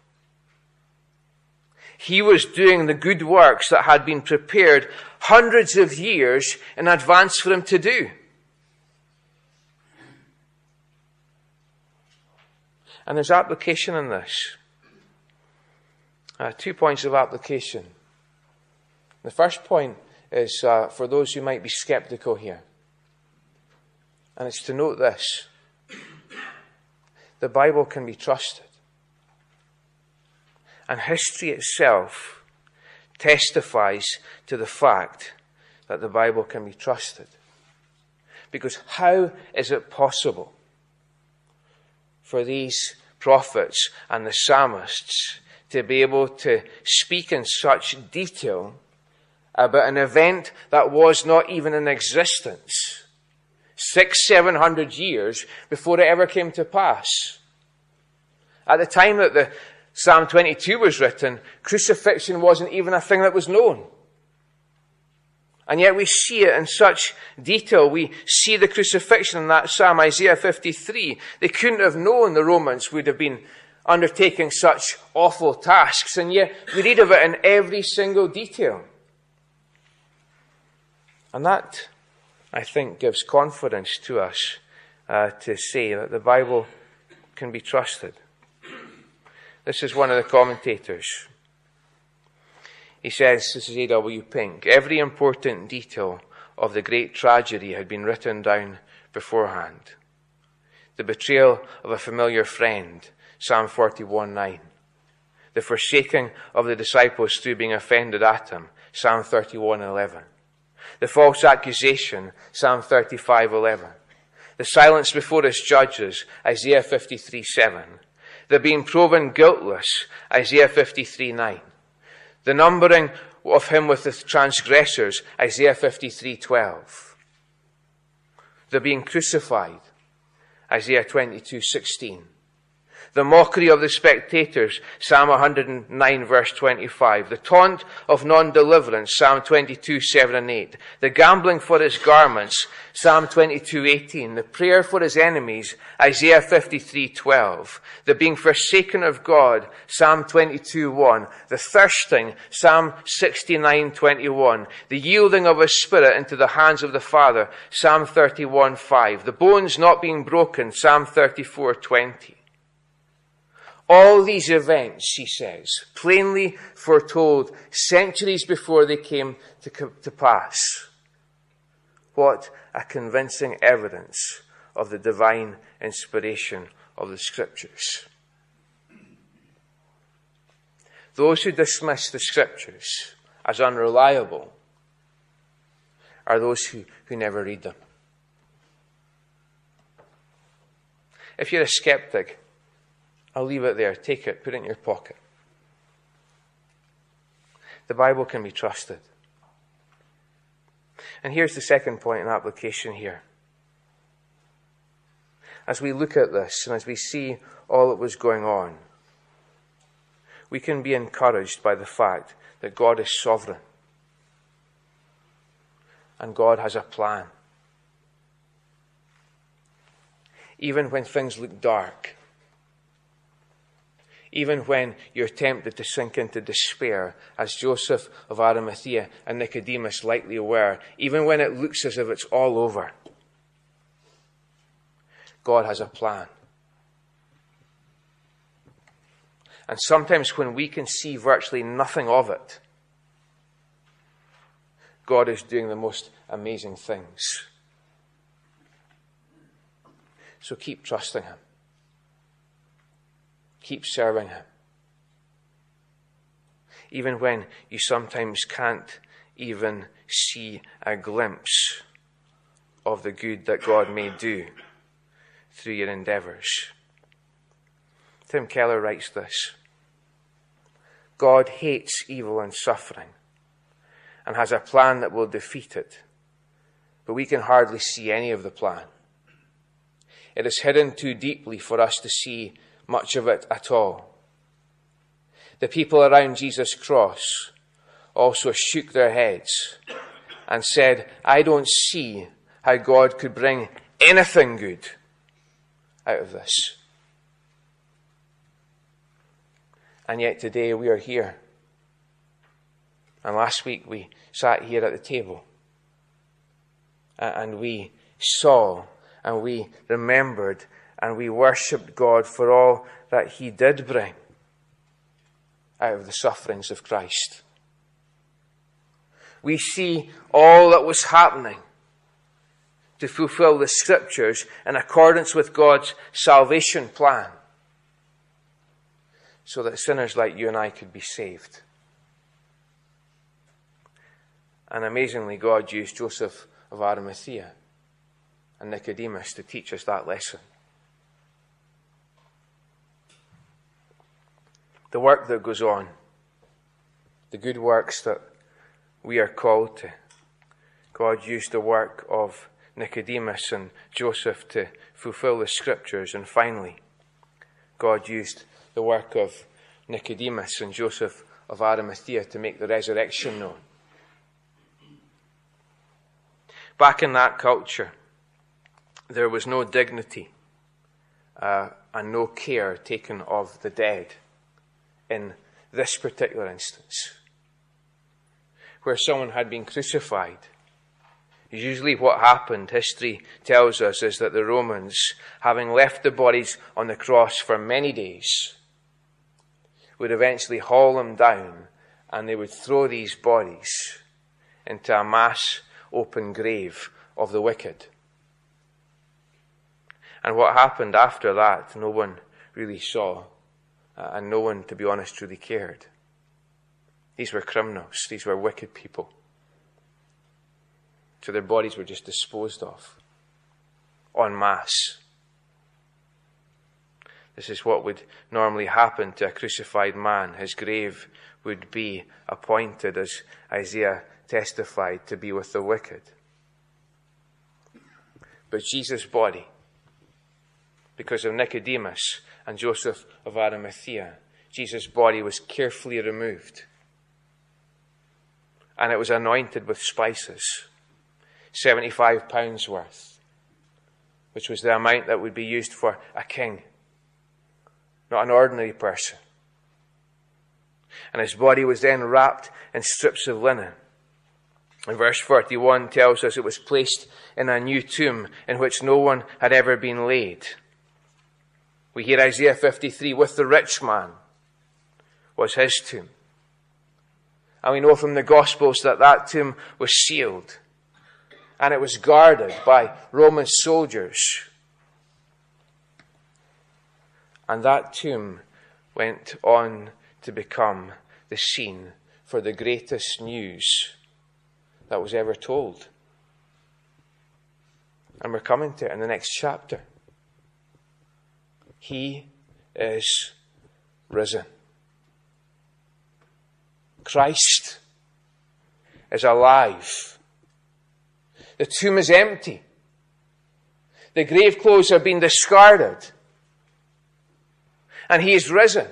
He was doing the good works that had been prepared hundreds of years in advance for him to do. And there's application in this. 2 points of application. The first point is for those who might be skeptical here. And it's to note this. The Bible can be trusted. And history itself testifies to the fact that the Bible can be trusted. Because how is it possible for these prophets and the psalmists to be able to speak in such detail about an event that was not even in existence 600-700 years before it ever came to pass? At the time that the Psalm 22 was written, crucifixion wasn't even a thing that was known. And yet we see it in such detail. We see the crucifixion in that Psalm, Isaiah 53. They couldn't have known the Romans would have been undertaking such awful tasks, and yet we read of it in every single detail. And that, I think, gives confidence to us to say that the Bible can be trusted. This is one of the commentators. He says, this is A.W. Pink, every important detail of the great tragedy had been written down beforehand. The betrayal of a familiar friend, Psalm 41:9. The forsaking of the disciples through being offended at him, Psalm 31:11. The false accusation, Psalm 35:11. The silence before his judges, Isaiah 53:7. The being proven guiltless, Isaiah 53:9. The numbering of him with the transgressors, Isaiah 53:12. The being crucified, Isaiah 22:16. The mockery of the spectators, Psalm 109 verse 25. The taunt of non-deliverance, Psalm 22:7 and 8. The gambling for his garments, Psalm 22:18. The prayer for his enemies, Isaiah 53:12. The being forsaken of God, Psalm 22:1. The thirsting, Psalm 69:21. The yielding of his spirit into the hands of the Father, Psalm 31:5. The bones not being broken, Psalm 34:20. All these events, he says, plainly foretold centuries before they came to pass. What a convincing evidence of the divine inspiration of the Scriptures. Those who dismiss the Scriptures as unreliable are those who never read them. If you're a skeptic, I'll leave it there. Take it, put it in your pocket. The Bible can be trusted. And here's the second point in application here. As we look at this and as we see all that was going on, we can be encouraged by the fact that God is sovereign. And God has a plan. Even when things look dark, even when you're tempted to sink into despair, as Joseph of Arimathea and Nicodemus likely were, even when it looks as if it's all over, God has a plan. And sometimes when we can see virtually nothing of it, God is doing the most amazing things. So keep trusting Him. Keep serving Him. Even when you sometimes can't even see a glimpse of the good that God may do through your endeavours. Tim Keller writes this: God hates evil and suffering and has a plan that will defeat it, but we can hardly see any of the plan. It is hidden too deeply for us to see much of it at all. The people around Jesus' cross also shook their heads and said, I don't see how God could bring anything good out of this. And yet today we are here. And last week we sat here at the table. And we saw and we remembered and we worshipped God for all that He did bring out of the sufferings of Christ. We see all that was happening to fulfill the Scriptures in accordance with God's salvation plan, so that sinners like you and I could be saved. And amazingly, God used Joseph of Arimathea and Nicodemus to teach us that lesson. The work that goes on, the good works that we are called to, God used the work of Nicodemus and Joseph to fulfill the Scriptures. And finally, God used the work of Nicodemus and Joseph of Arimathea to make the resurrection known. Back in that culture, there was no dignity and no care taken of the dead in this particular instance. Where someone had been crucified, usually what happened, history tells us, is that the Romans, having left the bodies on the cross for many days, would eventually haul them down and they would throw these bodies into a mass open grave of the wicked. And what happened after that, no one really saw, and no one, to be honest, really cared. These were criminals. These were wicked people. So their bodies were just disposed of en masse. This is what would normally happen to a crucified man. His grave would be appointed, as Isaiah testified, to be with the wicked. But Jesus' body, because of Nicodemus and Joseph of Arimathea, Jesus' body was carefully removed. And it was anointed with spices, 75 pounds worth, which was the amount that would be used for a king, not an ordinary person. And his body was then wrapped in strips of linen. And verse 41 tells us it was placed in a new tomb in which no one had ever been laid. We hear Isaiah 53, with the rich man was his tomb. And we know from the Gospels that that tomb was sealed and it was guarded by Roman soldiers. And that tomb went on to become the scene for the greatest news that was ever told. And we're coming to it in the next chapter. He is risen. Christ is alive. The tomb is empty. The grave clothes have been discarded. And he is risen.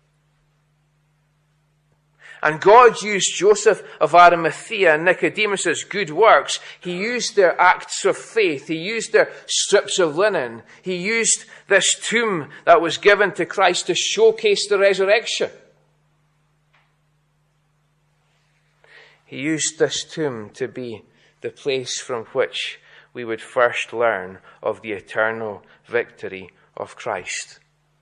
And God used Joseph of Arimathea and Nicodemus' good works. He used their acts of faith. He used their strips of linen. He used this tomb that was given to Christ to showcase the resurrection. He used this tomb to be the place from which we would first learn of the eternal victory of Christ.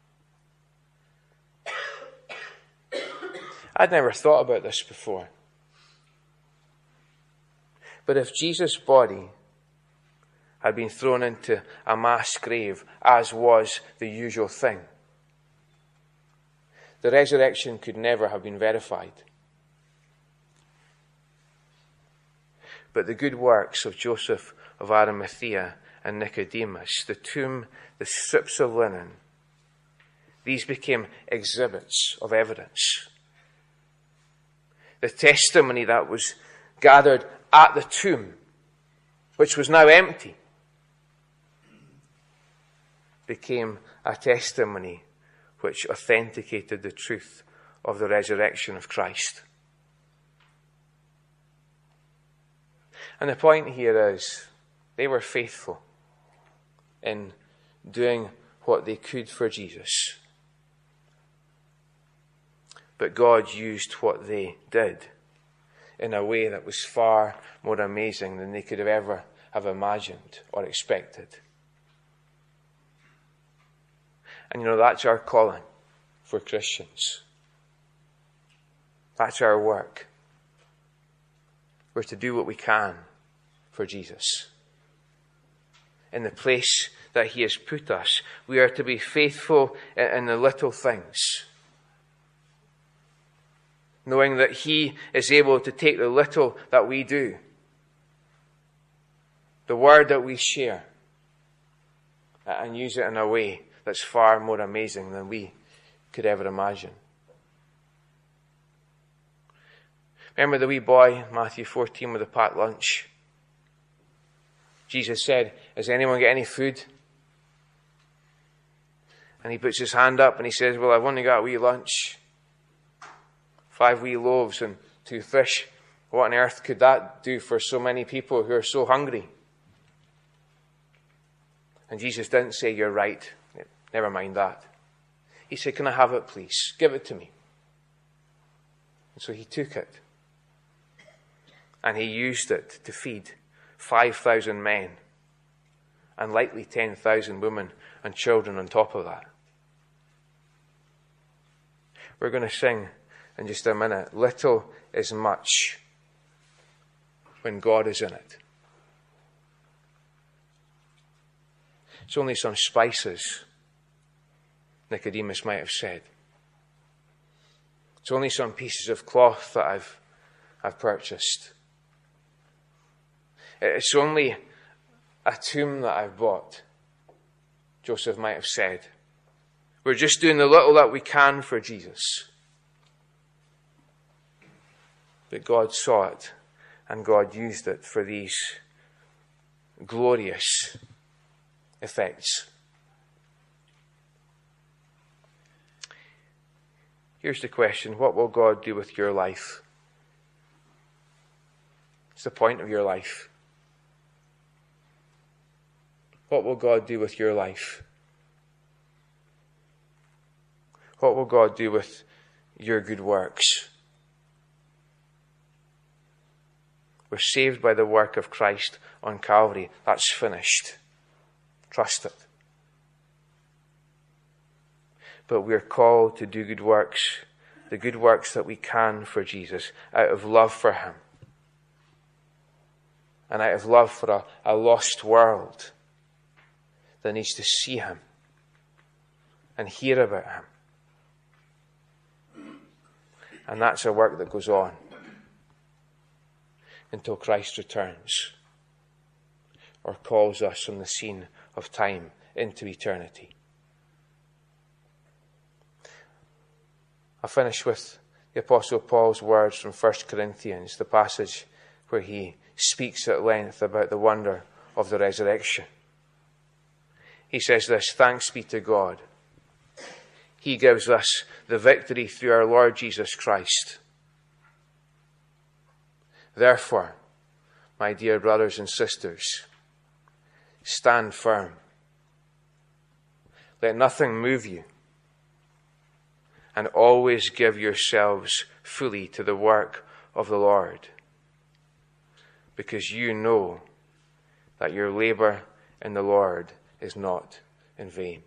I'd never thought about this before. But if Jesus' body had been thrown into a mass grave, as was the usual thing, the resurrection could never have been verified. But the good works of Joseph of Arimathea and Nicodemus, the tomb, the strips of linen, these became exhibits of evidence. The testimony that was gathered at the tomb, which was now empty, became a testimony which authenticated the truth of the resurrection of Christ. And the point here is, they were faithful in doing what they could for Jesus. But God used what they did in a way that was far more amazing than they could have ever have imagined or expected. And that's our calling for Christians. That's our work. We're to do what we can for Jesus. In the place that he has put us, we are to be faithful in the little things, knowing that he is able to take the little that we do, the word that we share, and use it in a way that's far more amazing than we could ever imagine. Remember the wee boy, Matthew 14, with the packed lunch? Jesus said, "Has anyone got any food?" And he puts his hand up and he says, "Well, I've only got a wee lunch. 5 wee loaves and 2 fish. What on earth could that do for so many people who are so hungry?" And Jesus didn't say, "You're right. Never mind that." He said, "Can I have it, please? Give it to me." And so he took it. And he used it to feed 5,000 men and likely 10,000 women and children on top of that. We're going to sing in just a minute, "Little is much when God is in it." It's only some spices, Nicodemus might have said. It's only some pieces of cloth that I've purchased. It's only a tomb that I've bought, Joseph might have said. We're just doing the little that we can for Jesus. But God saw it, and God used it for these glorious effects. Here's the question: what will God do with your life? It's the point of your life. What will God do with your life? What will God do with your good works? We're saved by the work of Christ on Calvary. That's finished. Trust it. but we're called to do good works, the good works that we can for Jesus, out of love for him, and out of love for a lost world that needs to see him and hear about him. And that's a work that goes on until Christ returns or calls us from the scene of time into eternity. I'll finish with the Apostle Paul's words from 1 Corinthians, the passage where he speaks at length about the wonder of the resurrection. He says this: "Thanks be to God. He gives us the victory through our Lord Jesus Christ. Therefore, my dear brothers and sisters, stand firm. Let nothing move you, and always give yourselves fully to the work of the Lord, because you know that your labor in the Lord is not in vain."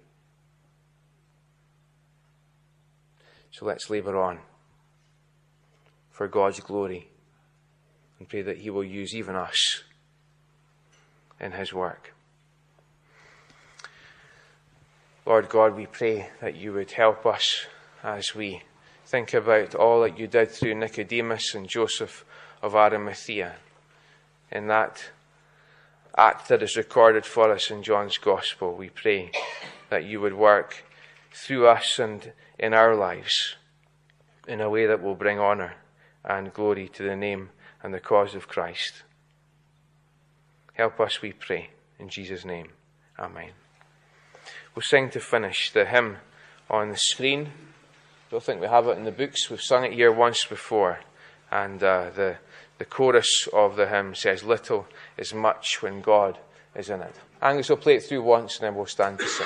So let's labor on for God's glory and pray that he will use even us in his work. Lord God, we pray that you would help us as we think about all that you did through Nicodemus and Joseph of Arimathea in that act that is recorded for us in John's Gospel. We pray that you would work through us and in our lives in a way that will bring honour and glory to the name and the cause of Christ. Help us, we pray, in Jesus' name. Amen. We'll sing to finish the hymn on the screen. I don't think we have it in the books. We've sung it here once before. And the chorus of the hymn says, "Little is much when God is in it." Angus will play it through once and then we'll stand to sing.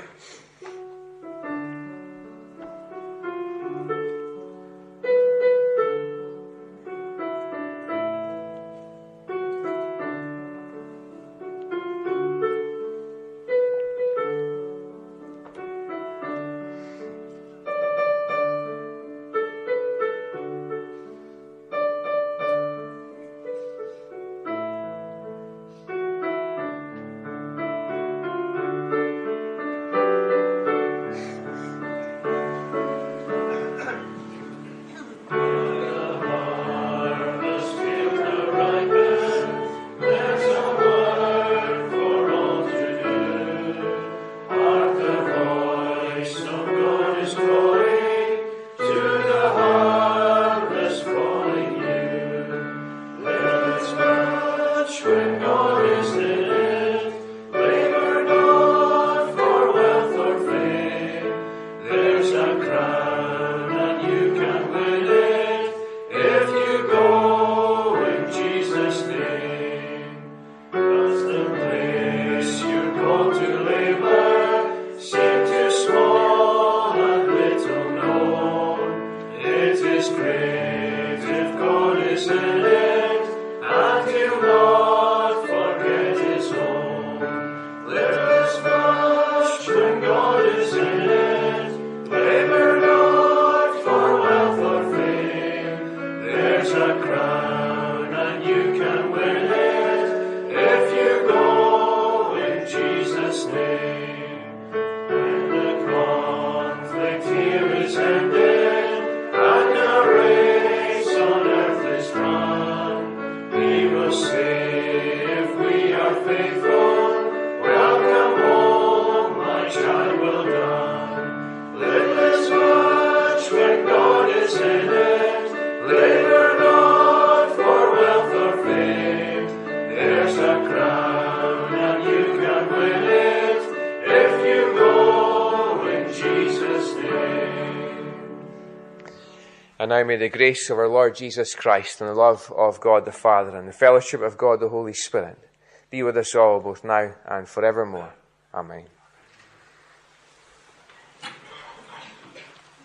And now may the grace of our Lord Jesus Christ and the love of God the Father and the fellowship of God the Holy Spirit be with us all, both now and forevermore. Amen.